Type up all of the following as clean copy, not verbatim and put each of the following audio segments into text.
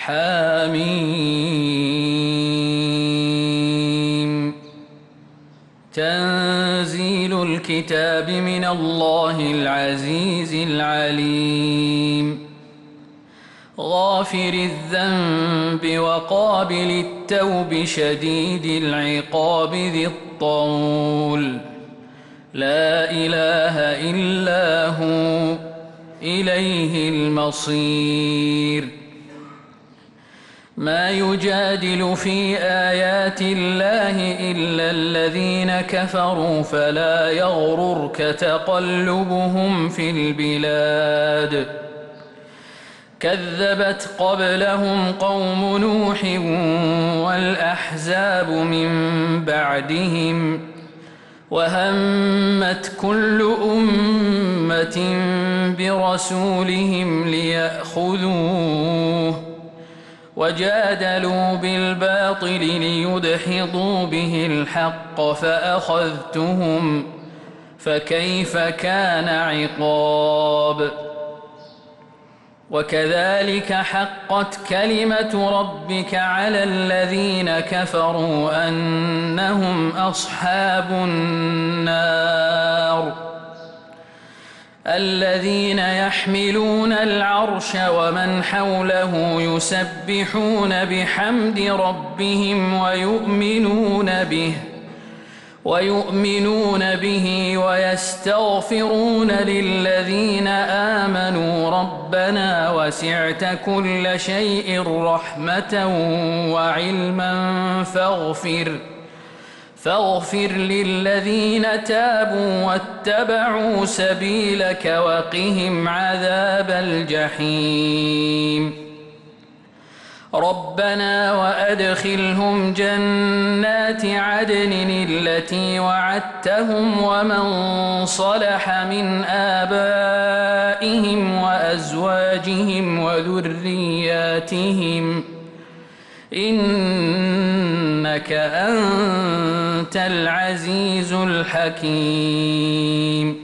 حميم. تنزيل الكتاب من الله العزيز العليم. غافر الذنب وقابل التوب شديد العقاب ذي الطول. لا إله إلا هو إليه المصير. ما يجادل في آيات الله إلا الذين كفروا فلا يغررك تقلبهم في البلاد. كذبت قبلهم قوم نوح والأحزاب من بعدهم وهمت كل أمة برسولهم ليأخذوه وجادلوا بالباطل ليدحضوا به الحق فأخذتهم فكيف كان عقاب. وكذلك حقت كلمة ربك على الذين كفروا أنهم أصحاب النار. الذين يحملون العرش ومن حوله يسبحون بحمد ربهم ويؤمنون به ويستغفرون للذين آمنوا ربنا وسعت كل شيء رحمة وعلما فاغفر للذين تابوا واتبعوا سبيلك وقهم عذاب الجحيم. ربنا وأدخلهم جنات عدن التي وعدتهم ومن صلح من آبائهم وأزواجهم وذرياتهم إنك أنت العزيز الحكيم.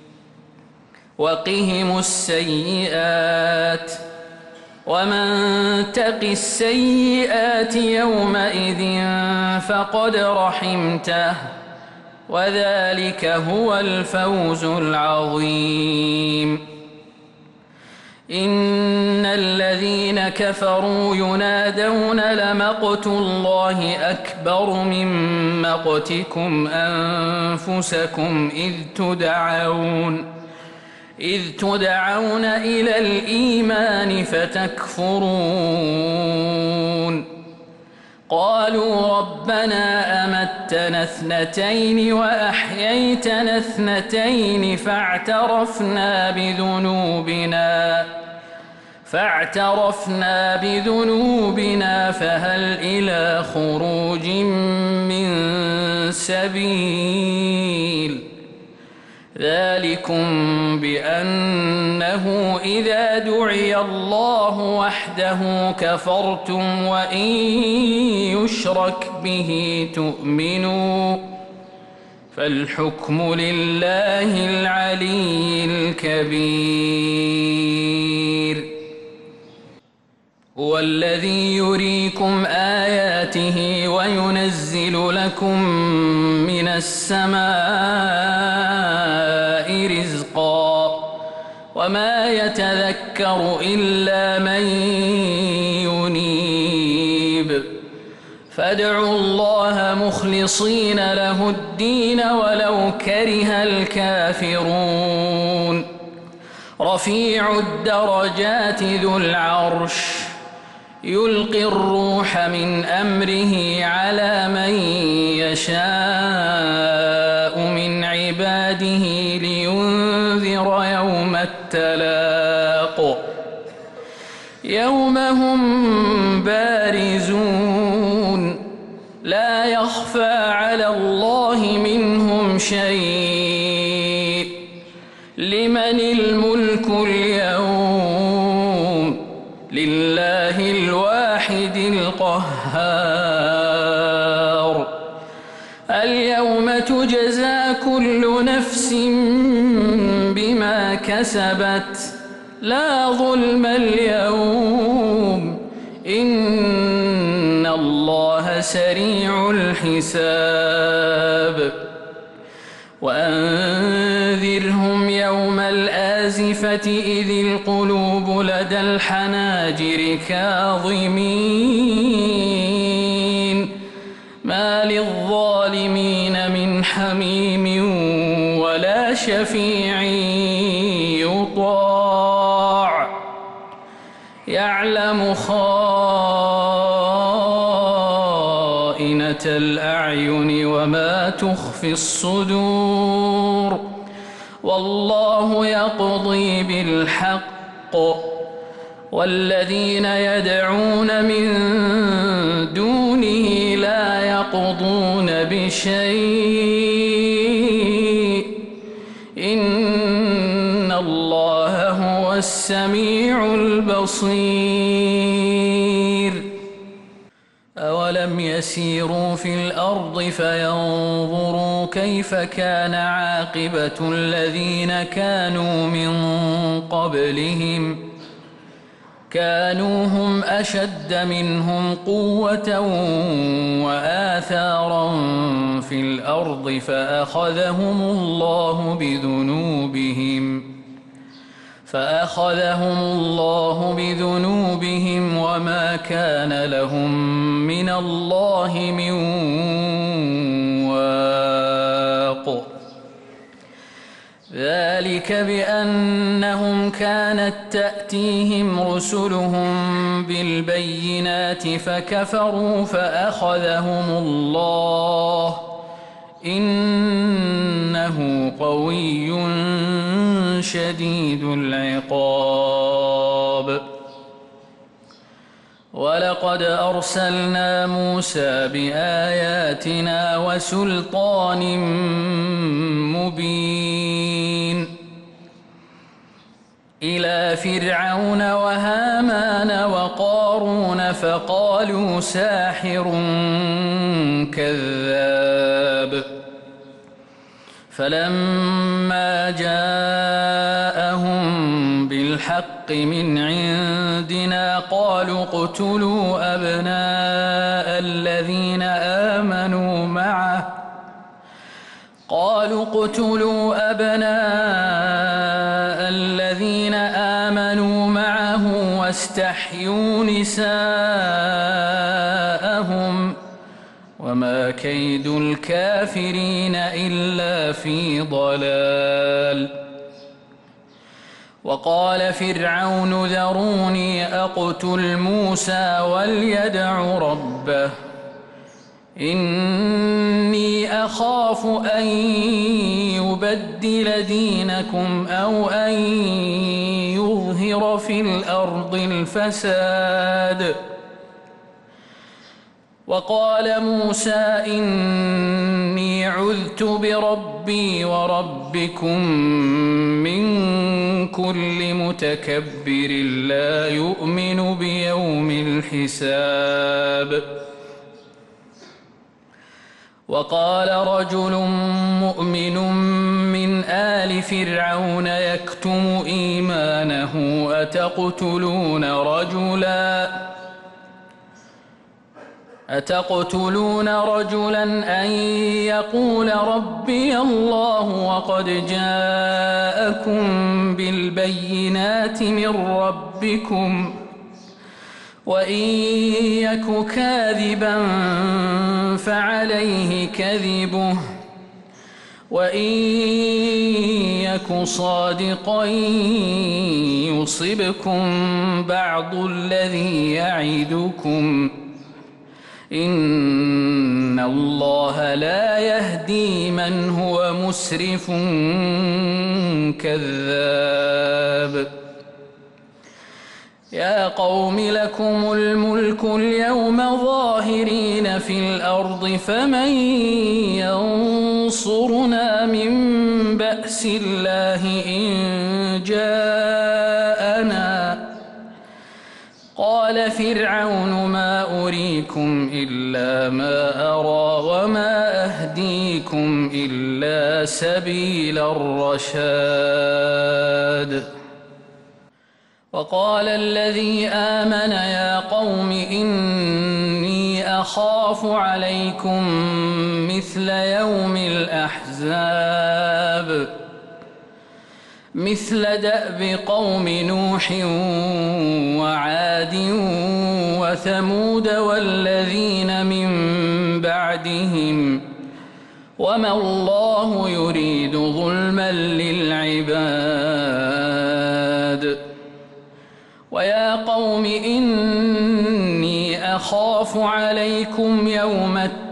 وقهم السيئات ومن تق السيئات يومئذ فقد رحمته وذلك هو الفوز العظيم. إن الذين كفروا ينادون لمقت الله أكبر من مقتكم أنفسكم إذ تدعون إلى الإيمان فتكفرون. قالوا ربنا أمتنا اثنتين وأحييتنا اثنتين فاعترفنا بذنوبنا فهل إلى خروج من سبيل. ذلكم بأنه إذا دعي الله وحده كفرتم وإن يشرك به تؤمنوا فالحكم لله العلي الكبير. هو الذي يريكم آياته وينزل لكم من السماء رزقا وما يتذكر إلا من ينيب. فادعوا الله مخلصين له الدين ولو كره الكافرون. رفيع الدرجات ذو العرش يلقي الروح من أمره على من يشاء من عباده لينذر يوم التلاق. يوم هم بارزون لا يخفى على الله منهم شيء. لمن الملك اليوم؟ لله الواحد القهار. اليوم تجزى كل نفس بما كسبت لا ظلم اليوم إن الله سريع الحساب وأنذرهم يوم الآزفة إذ القلوب لدى الحناجر كاظمين ما للظالمين من حميم ولا شفيع يطاع يعلم خائنة الأعين وما تخفي الصدور والله يقضي بالحق والذين يدعون من دونه لا يقضون بشيء إن الله هو السميع البصير أولم يسيروا في الأرض فينظروا كيف كان عاقبة الذين كانوا من قبلهم كانوا هم أشد منهم قوة وآثارا في الأرض فأخذهم الله بذنوبهم وما كان لهم من الله من واق ذلك بأنهم كانت تأتيهم رسلهم بالبينات فكفروا فأخذهم الله إنه قوي شديد العقاب ولقد أرسلنا موسى بآياتنا وسلطان مبين إلى فرعون وهامان وقارون فقالوا ساحر كذاب فلما جاءهم بالحق من عندنا قالوا اقتلوا أبناء الذين آمنوا معه واستحيوا نساءهم وما كيد الكافرين إلا في ضلال وقال فرعون ذروني أقتل موسى وليدع ربه إني أخاف أن يبدل دينكم أو أن يظهر في الأرض الفساد وقال موسى إني عذت بربي وربكم من كل متكبر لا يؤمن بيوم الحساب وقال رجل مؤمن من آل فرعون يكتم إيمانه أتقتلون رجلا أن يقول ربي الله وقد جاءكم بالبينات من ربكم وإن يك كاذبا فعليه كذبه وإن يك صادقا يصبكم بعض الذي يعدكم إن الله لا يهدي من هو مسرف كذاب يا قوم لكم الملك اليوم ظاهرين في الأرض فمن ينصرنا من بأس الله إن جاءنا قال فرعون ما أريكم إلا ما أرى وما أهديكم إلا سبيل الرشاد وقال الذي آمن يا قوم إني أخاف عليكم مثل يوم الأحزاب مثل دأب قوم نوح وعاد وثمود والذين من بعدهم وما الله يريد ظلما للعباد ويا قوم إني أخاف عليكم يوم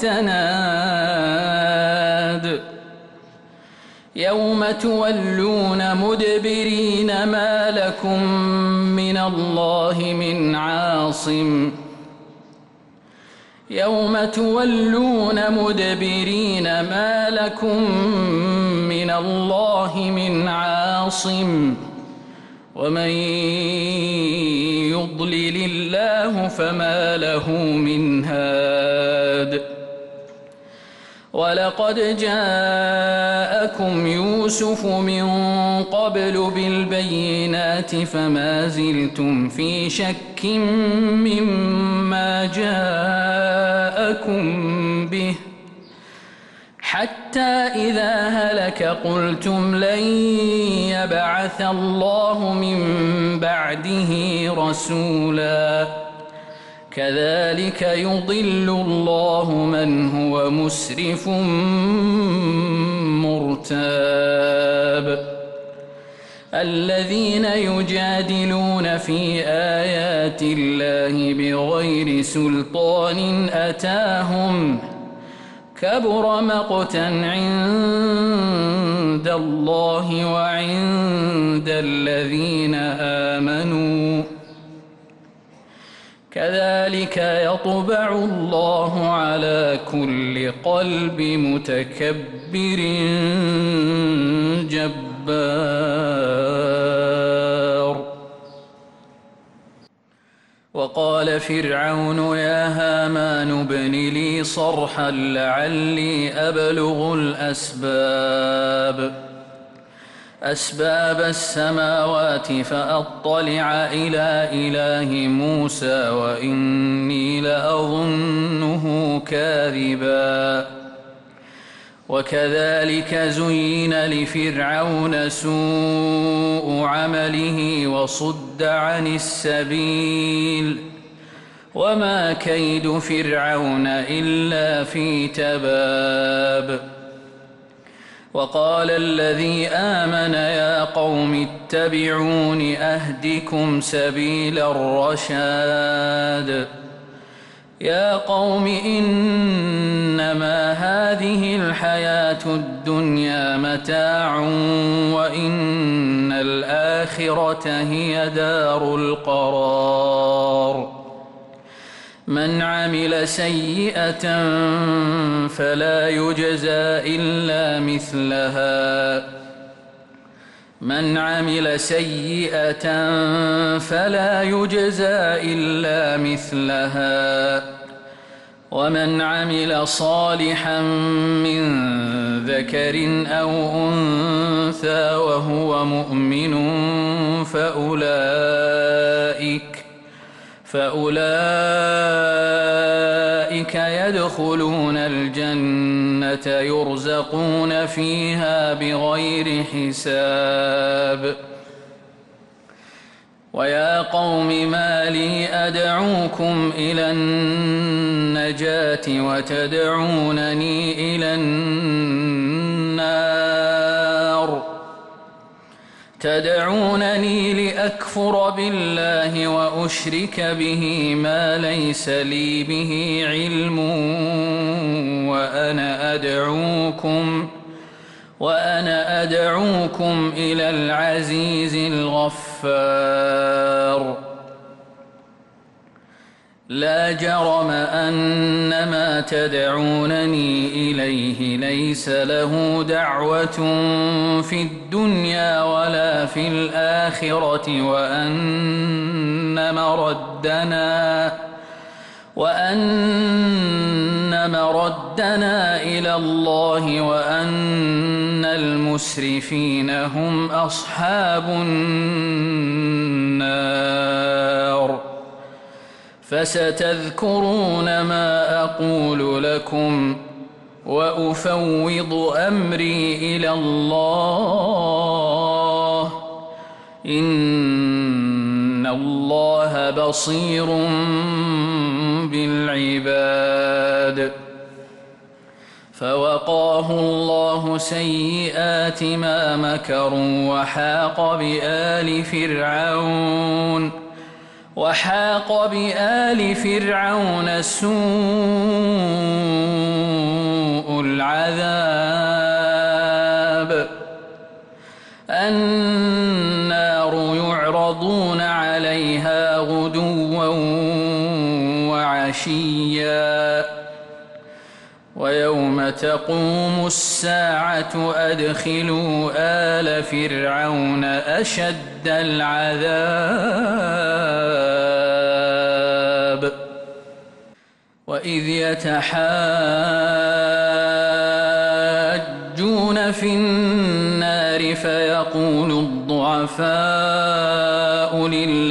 التناد يوم تولون مدبرين ما لكم من الله من عاصم يوم تولون مدبرين ما لكم من الله من عاصم ومن يضلل الله فما له من هاد ولقد جاءكم يوسف من قبل بالبينات فما زلتم في شك مما جاءكم به حتى إذا هلك قلتم لن يبعث الله من بعده رسولا كذلك يضل الله من هو مسرف مرتاب الذين يجادلون في آيات الله بغير سلطان أتاهم كبر مقتا عند الله وعند الذين آمنوا كذلك يطبع الله على كل قلب متكبر جبار وقال فرعون يا هامان ابن لي صرحا لعلي أبلغ أسباب السماوات فأطلع إلى إله موسى وإني لأظنه كاذبا وكذلك زين لفرعون سوء عمله وصد عن السبيل وما كيد فرعون إلا في تباب وقال الذي آمن يا قوم اتبعون أهدكم سبيل الرشاد يا قوم إنما هذه الحياة الدنيا متاع وإن الآخرة هي دار القرار من عمل سيئة فلا يجزى إلا مثلها ومن عمل صالحا من ذكر أو أنثى وهو مؤمن فأولئك يدخلون الجنة يرزقون فيها بغير حساب ويا قوم ما لي أدعوكم إلى النجاة وتدعونني إلى النار تدعونني لأكفر بالله وأشرك به ما ليس لي به علم وأنا أدعوكم إلى العزيز الغفار لا جرم أن ما تدعونني إليه ليس له دعوة في الدنيا ولا في الآخرة وأن مردنا إلى الله وأن المسرفين هم أصحاب النار فستذكرون ما أقول لكم وأفوض أمري إلى الله إن الله بصير بالعباد فوقاه الله سيئات ما مكروا وحاق بآل فرعون سوء العذاب النار يعرضون عليها غدوا وعشيا ويوم تقوم الساعة أدخلوا آل فرعون أشد العذاب وإذ يتحاجون في النار فيقول الضعفاء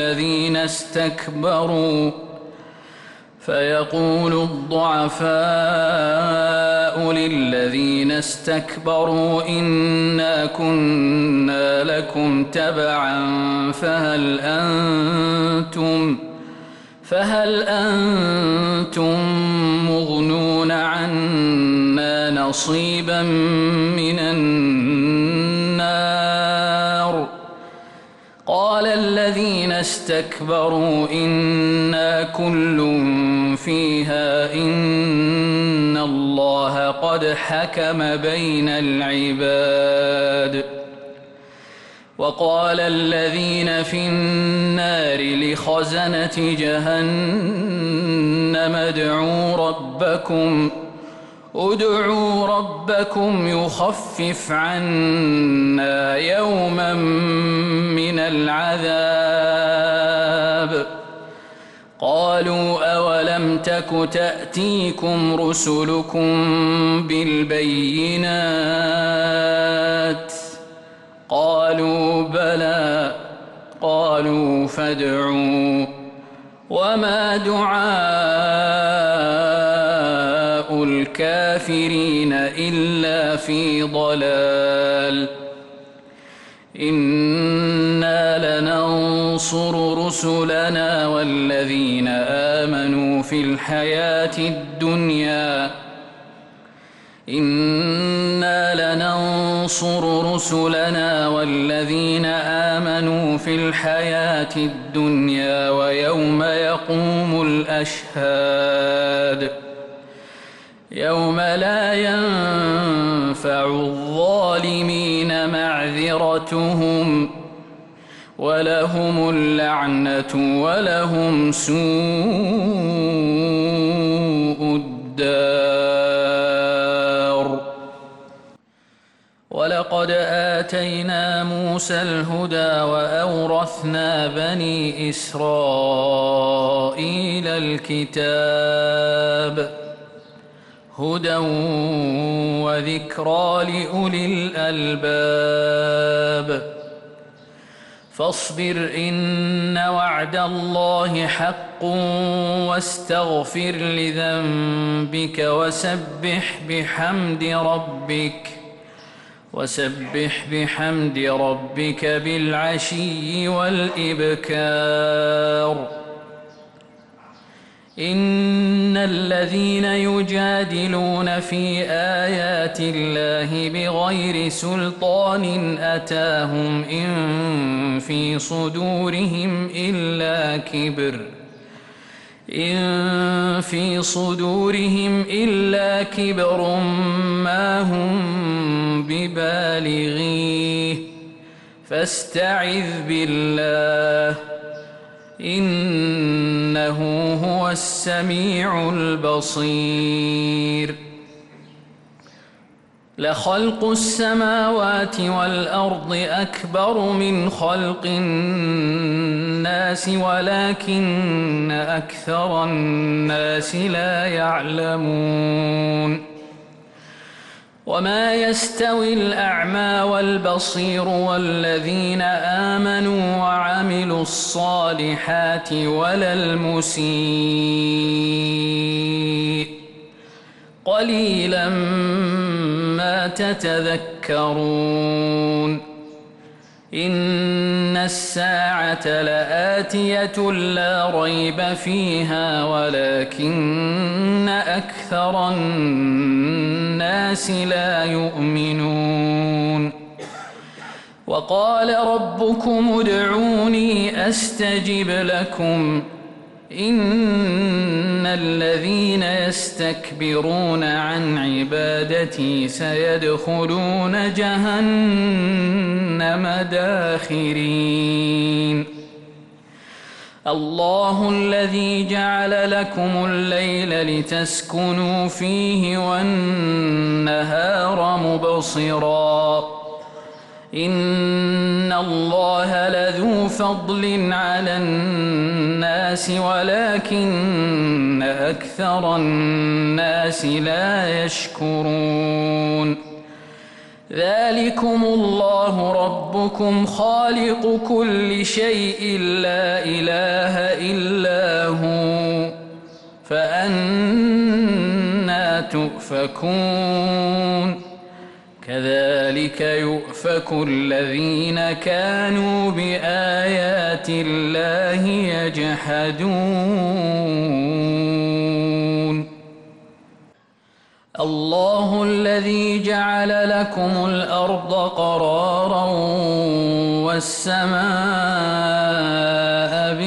للذين استكبروا إنا كنا لكم تبعا فهل أنتم مغنون عنا نصيبا من النار قال الذين استكبروا إنا كل فيها إن الله قد حكم بين العباد وقال الذين في النار لخزنة جهنم ادعوا ربكم يخفف عنا يوما من العذاب قالوا أولم تك تأتيكم رسلكم بالبينات قالوا بلى قالوا فادعوا وما دعاء الكافرين إلا في ضلال إنا لننصر رسلنا والذين آمنوا في الحياة الدنيا ويوم يقوم الأشهاد يوم لا ينفع الظالمين معذرتهم ولهم اللعنة ولهم سوء الدار ولقد آتينا موسى الهدى وأورثنا بني إسرائيل الكتاب هدى وذكرى لأولي الألباب فاصبر إن وعد الله حق واستغفر لذنبك وسبح بحمد ربك بالعشي والإبكار إن الذين يجادلون في آيات الله بغير سلطان أتاهم إن في صدورهم إلا كبر ما هم ببالغيه فاستعذ بالله إنه هو السميع البصير لخلق السماوات والأرض أكبر من خلق الناس الناس ولكن أكثر الناس لا يعلمون وما يستوي الأعمى والبصير والذين آمنوا وعملوا الصالحات ولا المسيء قليلا ما تتذكرون إن الساعة لآتية لا ريب فيها ولكن أكثر الناس لا يؤمنون وقال ربكم ادعوني أستجب لكم إن الذين يستكبرون عن عبادتي سيدخلون جهنم داخرين الله الذي جعل لكم الليل لتسكنوا فيه والنهار مبصرا إن الله لذو فضل على الناس ولكن أكثر الناس لا يشكرون ذلكم الله ربكم خالق كل شيء لا إله إلا هو فأنى تؤفكون كذلك يؤفك الذين كانوا بآيات الله يجحدون الله الذي جعل لكم الأرض قرارا والسماء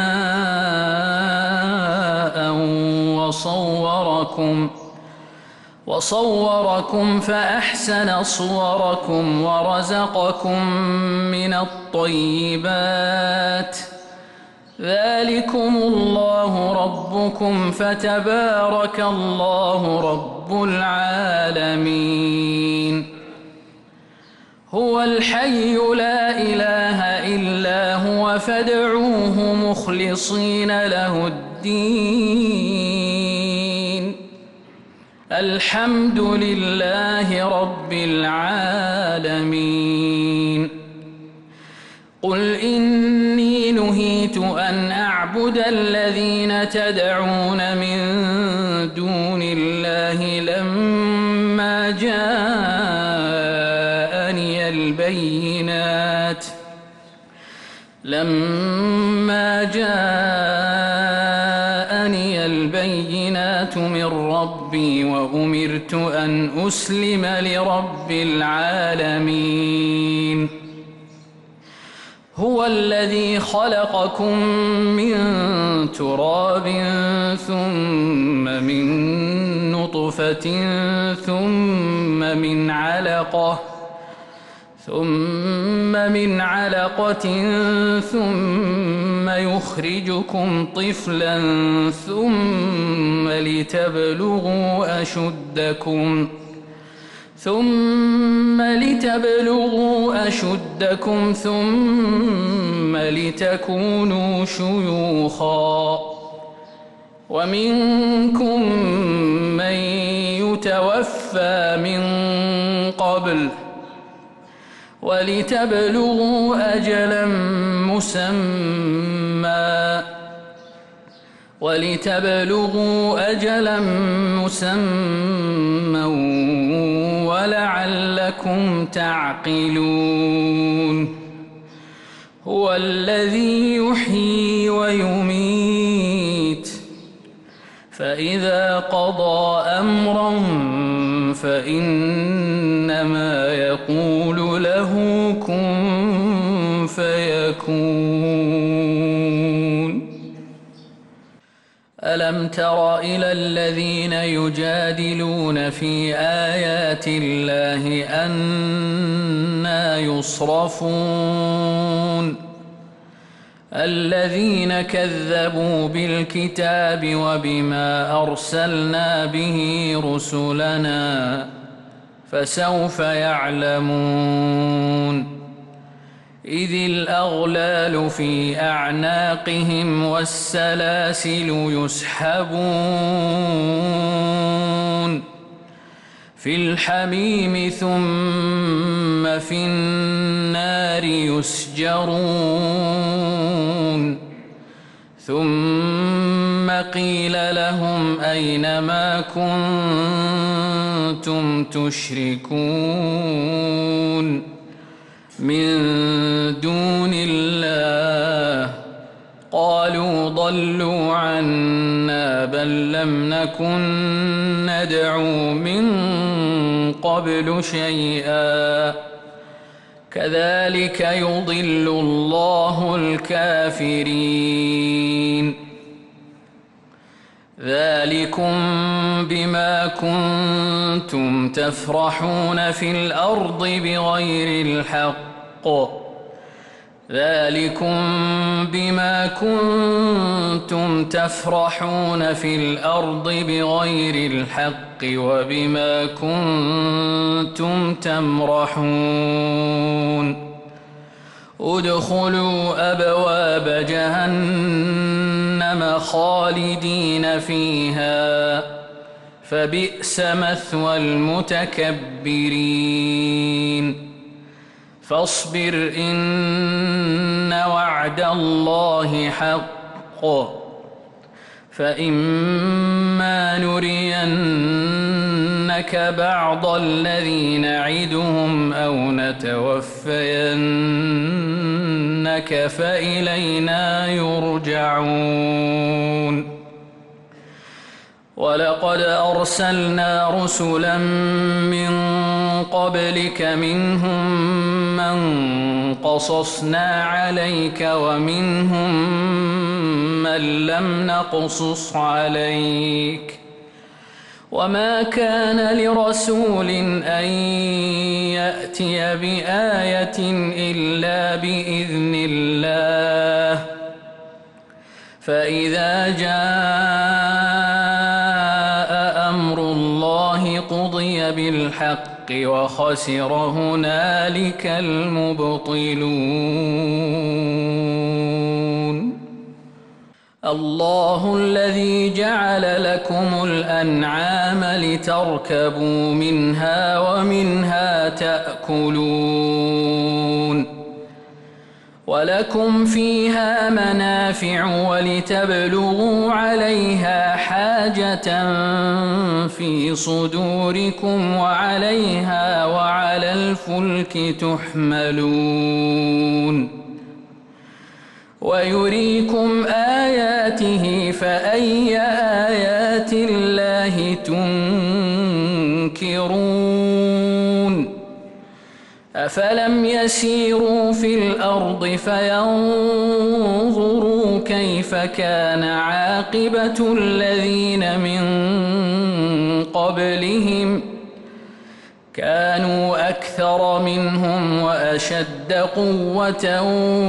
بناء وصوركم فأحسن صوركم ورزقكم من الطيبات ذلكم الله ربكم فتبارك الله رب العالمين هو الحي لا إله إلا هو فادعوه مخلصين له الدين الحمد لله رب العالمين قل إني نهيت أن أعبد الذين تدعون من دون الله لما جاءني البينات من ربي وأمرت أن أسلم لرب العالمين هو الذي خلقكم من تراب ثم من نطفة ثم من علقة ثم يخرجكم طفلا ثم لتبلغوا أشدكم ثم لتكونوا شيوخا ومنكم من يتوفى من قبل ولتبلغوا أجلا مسمى ولعلكم تعقلون هو الذي يحيي ويميت فإذا قضى أمرا فإنما يقول له كن فيكون ألم تر إلى الذين يجادلون في آيات الله أنى يصرفون الذين كذبوا بالكتاب وبما أرسلنا به رسلنا فسوف يعلمون إذ الأغلال في أعناقهم والسلاسل يسحبون في الحميم ثم في النار يسجرون ثم قيل لهم أين ما كنتم تشركون من دون الله قالوا ضلوا عنا بل لم نكن ندعو من قبل شيئا كذلك يضل الله الكافرين ذلكم بما كنتم تفرحون في الأرض بغير الحق ذلكم بما كنتم تفرحون في الأرض بغير الحق وبما كنتم تمرحون ادخلوا أبواب جهنم خالدين فيها فبئس مثوى المتكبرين فاصبر إن وعد الله حق فإما نرينك بعض الذي نعدهم أو نتوفينك فإلينا يرجعون ولقد أرسلنا رسلا من قبلك منهم من قصصنا عليك ومنهم من لم نقصص عليك وما كان لرسول أن يأتي بآية إلا بإذن الله فإذا جاء أمر الله قضي بالحق وخسر هنالك المبطلون الله الذي جعل لكم الأنعام لتركبوا منها ومنها تأكلون ولكم فيها منافع ولتبلغوا عليها حاجة في صدوركم وعليها وعلى الفلك تحملون ويريكم آياته فأي آيات الله تنكرون أفلم يسيروا في الأرض فينظروا كيف كان عاقبة الذين من قبلهم كانوا أكثر منهم وأشد قوة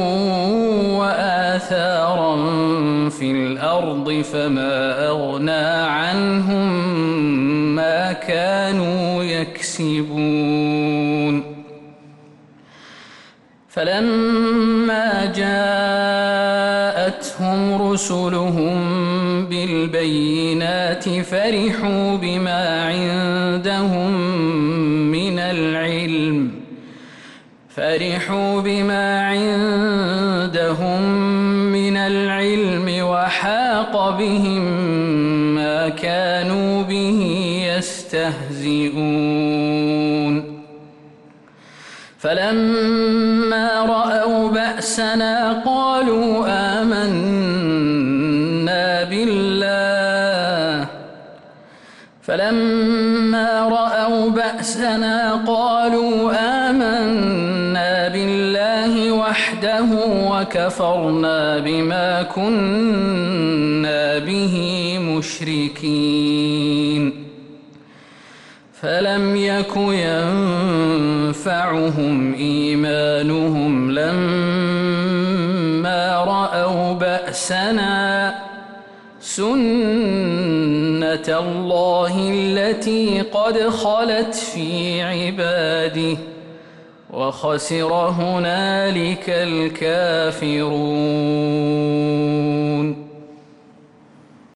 وآثارا في الأرض فما أغنى عنهم ما كانوا يكسبون فلما جاءتهم رسلهم بالبينات فرحوا بما عندهم من العلم وحاق بهم ما كانوا به يستهزئون فلما رأوا بأسنا قالوا آمنا بالله وحده وكفرنا بما كنا به مشركين فلم يك ينفعهم إيمانهم لما رأوا بأسنا سنة الله التي قد خلت في عباده وخسر هنالك الكافرون.